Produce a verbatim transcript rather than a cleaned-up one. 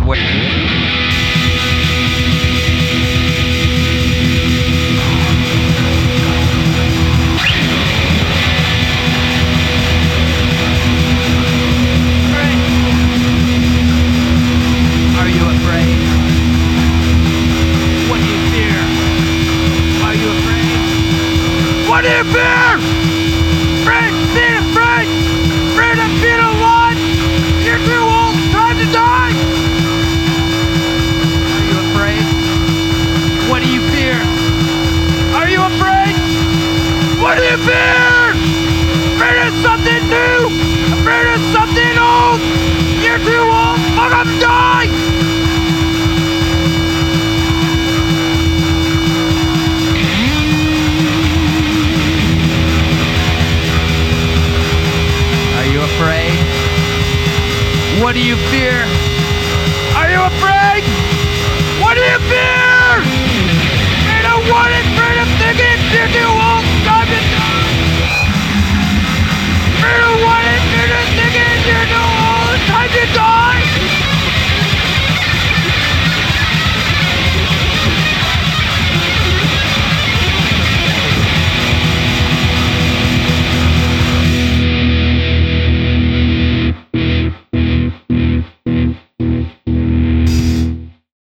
Are you afraid? What do you fear? Are you afraid? What do you fear? Afraid, being afraid, afraid of being alive. You're too old, time to die. Are you afraid? What do you fear? Are you afraid? What do you fear? Afraid of something new, afraid of something old. You're too old, fuck up, die. Are you afraid? What do you fear? Are you afraid? What do you fear? Afraid of what? Afraid of thinking you're too old.